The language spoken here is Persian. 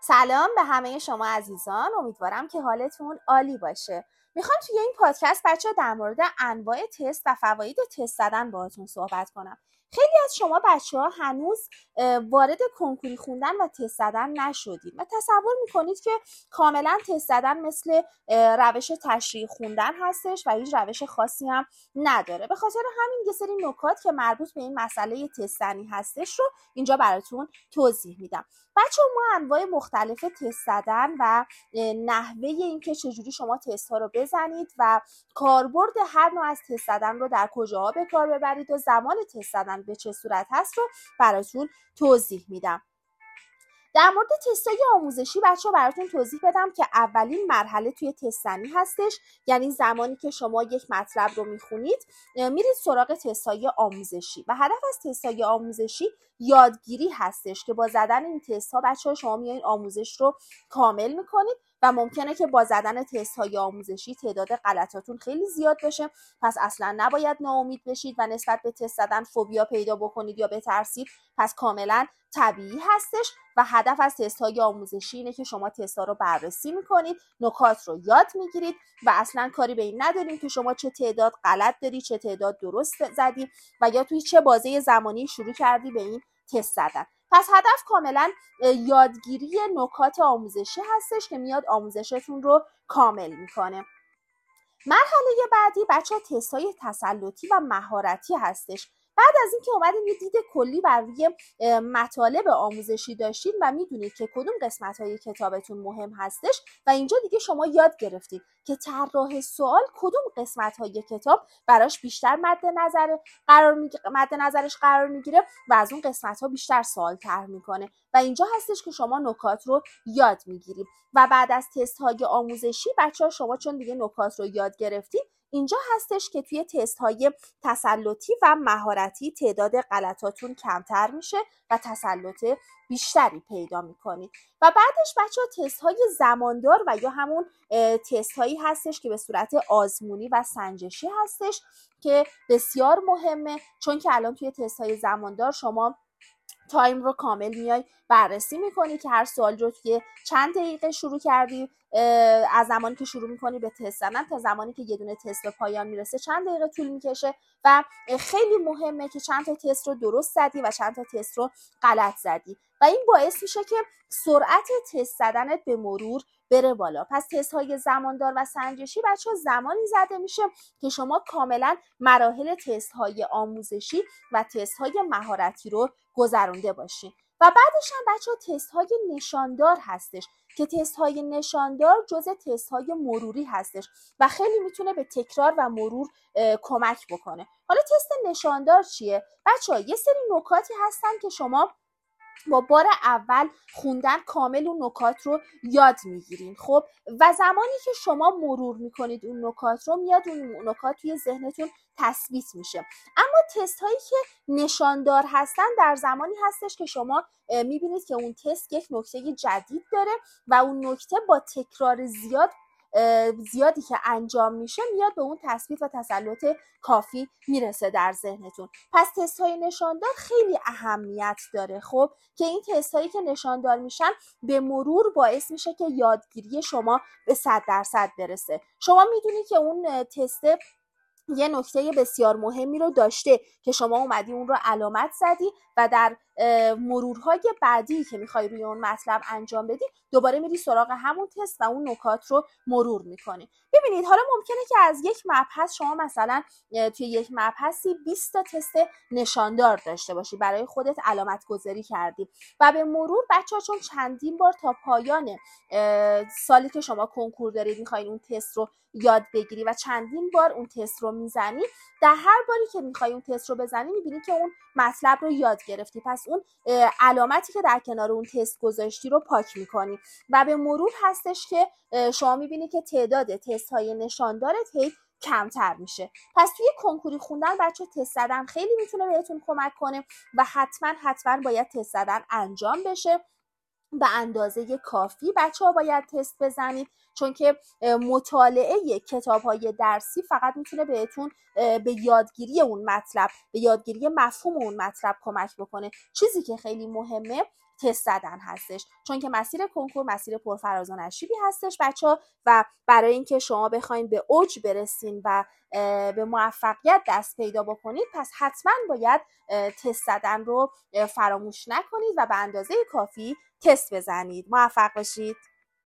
سلام به همه شما عزیزان، امیدوارم که حالتون عالی باشه. میخوام توی این پادکست بچه در مورد انواع تست و فواید تست زدن باهاتون صحبت کنم. خیلی از شما بچه‌ها هنوز وارد کنکوری خوندن و تست زدن نشدید و تصور میکنید که کاملا تست زدن مثل روش تشریح خوندن هستش و هیچ روش خاصی هم نداره. به خاطر همین یه سری نکات که مربوط به این مسئله تست زنی هستش رو اینجا براتون توضیح میدم. بچه ما انواع مختلف تست زدن و نحوه اینکه چجوری شما تست ها رو بزنید و کاربرد هر نوع از تست زدن رو در کجاها به کار ببرید و زمان تست زدن به چه صورت هست رو براتون توضیح میدم. در مورد تست‌های آموزشی بچه‌ها براتون توضیح بدم که اولین مرحله توی تست زنی هستش، یعنی زمانی که شما یک مطلب رو میخونید میرید سراغ تست‌های آموزشی و هدف از تست‌های آموزشی یادگیری هستش که با زدن این تست‌ها بچه‌ها شما میایین آموزش رو کامل میکنید و ممکنه که با زدن تست‌های آموزشی تعداد غلطاتون خیلی زیاد بشه. پس اصلا نباید ناامید بشید و نسبت به تست زدن فوبیا پیدا بکنید یا بترسید. پس کاملا طبیعی هستش و هدف از تست‌های آموزشی اینه که شما تست‌ها رو بررسی میکنید، نکات رو یاد میگیرید و اصلا کاری به این نداریم که شما چه تعداد غلط داری، چه تعداد درست زدی و یا توی چه بازه زمانی شروع کردی به این تست زدن. پس هدف کاملا یادگیری نکات آموزشی هستش که میاد آموزشتون رو کامل میکنه. مرحله بعدی بچه‌ها تست‌های تسلطی و مهارتی هستش. بعد از اینکه اومدین یه دید کلی بر روی مطالب آموزشی داشتین و میدونید که کدوم قسمت‌های کتابتون مهم هستش و اینجا دیگه شما یاد گرفتید که طراح سوال کدوم قسمت‌های کتاب براش بیشتر مد نظرش قرار میگیره و از اون قسمت‌ها بیشتر سوال طرح میکنه و اینجا هستش که شما نکات رو یاد میگیرید. و بعد از تست‌های آموزشی بچه‌ها شما چون دیگه نکات رو یاد گرفتید، اینجا هستش که توی تست‌های تسلطی و مهارتی تعداد غلطاتون کمتر میشه و تسلط بیشتری پیدا میکنید. و بعدش بچه‌ها تست‌های زماندار و یا همون تست‌هایی هستش که به صورت آزمونی و سنجشی هستش که بسیار مهمه، چون که الان توی تست‌های زماندار شما تایم رو کامل میای بررسی میکنی که هر سوال رو توی چند دقیقه شروع کردی، از زمانی که شروع میکنی به تست زدن تا زمانی که یه دونه تست به پایان میرسه چند دقیقه طول میکشه و خیلی مهمه که چند تا تست رو درست زدی و چند تا تست رو غلط زدی و این باعث میشه که سرعت تست زدنت به مرور بره بالا. پس تست های زماندار و سنجشی بچه‌ها زمانی زده میشه که شما کاملا مراحل تست های آموزشی و تست های مهارتی رو گذرونده باشین. و بعدش هم بچه‌ها تست های نشاندار هستش که تست های نشاندار جزء تست های مروری هستش و خیلی میتونه به تکرار و مرور کمک بکنه. حالا تست نشاندار چیه؟ بچه‌ها یه سری نکاتی هستن که شما با بار اول خوندن کامل اون نکات رو یاد میگیرین. خب و زمانی که شما مرور میکنید اون نکات رو میاد اون نکات توی ذهنتون تثبیت میشه. اما تست هایی که نشاندار هستن در زمانی هستش که شما میبینید که اون تست یک نکته جدید داره و اون نکته با تکرار زیادی که انجام میشه میاد به اون تثبیت و تسلط کافی میرسه در ذهنتون. پس تست های نشاندار خیلی اهمیت داره. خب که این تست هایی که نشاندار میشن به مرور باعث میشه که یادگیری شما به 100% برسه. شما میدونید که اون تست یه نکته بسیار مهمی رو داشته که شما اومدی اون رو علامت زدی و در مرورهای بعدی که میخوای روی اون مطلب انجام بدی دوباره میری سراغ همون تست و اون نکات رو مرور میکنی. ببینید حالا ممکنه که از یک مبحث شما مثلا توی یک مبحثی 20 تا تست نشاندار داشته باشی، برای خودت علامت گذاری کردی و به مرور بچه‌ها چون چندین بار تا پایان سالی که شما کنکور دارید میخواین اون تست رو یاد بگیری و چندین بار اون تست رو میزنی، در هر باری که میخوای اون تست رو بزنی میبینی که اون مطلب رو یاد گرفتی. پس اون علامتی که در کنار اون تست گذاشتی رو پاک میکنی و به مرور هستش که شما میبینی که تعداد تست های نشاندارت هی کمتر میشه. پس توی کنکوری خوندن بچه تست زدن خیلی میتونه بهتون کمک کنه و حتما باید تست زدن انجام بشه. به اندازه کافی بچه‌ها باید تست بزنید، چون که مطالعه کتاب‌های درسی فقط میتونه بهتون به یادگیری اون مطلب، به یادگیری مفهوم اون مطلب کمک بکنه. چیزی که خیلی مهمه تست زدن هستش، چون که مسیر کنکور مسیر پرفراز و نشیبی هستش بچه‌ها و برای اینکه شما بخواید به اوج برسین و به موفقیت دست پیدا بکنید پس حتما باید تست زدن رو فراموش نکنید و به اندازه کافی تست بزنید. موفق باشید.